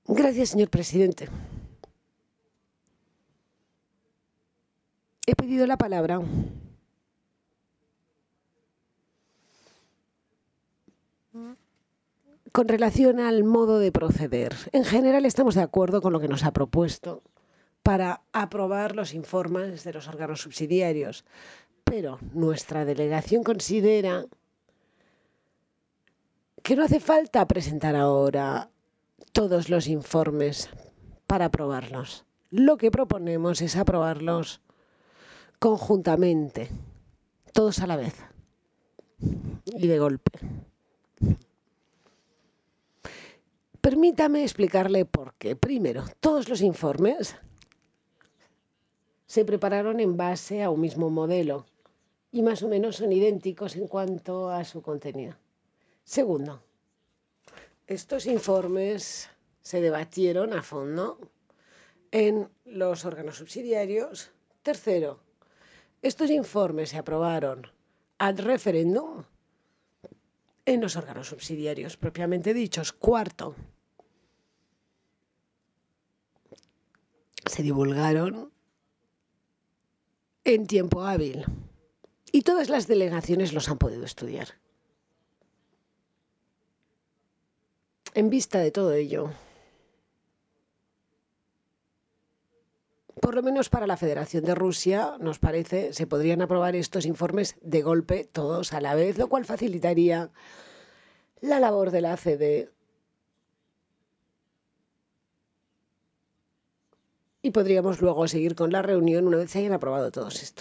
Gracias, señor presidente. He pedido la palabra con relación al modo de proceder. En general estamos de acuerdo con lo que nos ha propuesto para aprobar los informes de los órganos subsidiarios, pero nuestra delegación considera que no hace falta presentar ahora todos los informes para aprobarlos. Lo que proponemos es aprobarlos conjuntamente, todos a la vez y de golpe. Permítame explicarle por qué. Primero, todos los informes se prepararon en base a un mismo modelo y más o menos son idénticos en cuanto a su contenido. Segundo, estos informes se debatieron a fondo en los órganos subsidiarios. Tercero, estos informes se aprobaron ad referéndum en los órganos subsidiarios propiamente dichos. Cuarto, se divulgaron en tiempo hábil y todas las delegaciones los han podido estudiar. En vista de todo ello, por lo menos para la Federación de Rusia, nos parece, se podrían aprobar estos informes de golpe, todos a la vez, lo cual facilitaría la labor de la ACD y podríamos luego seguir con la reunión una vez se hayan aprobado todos estos.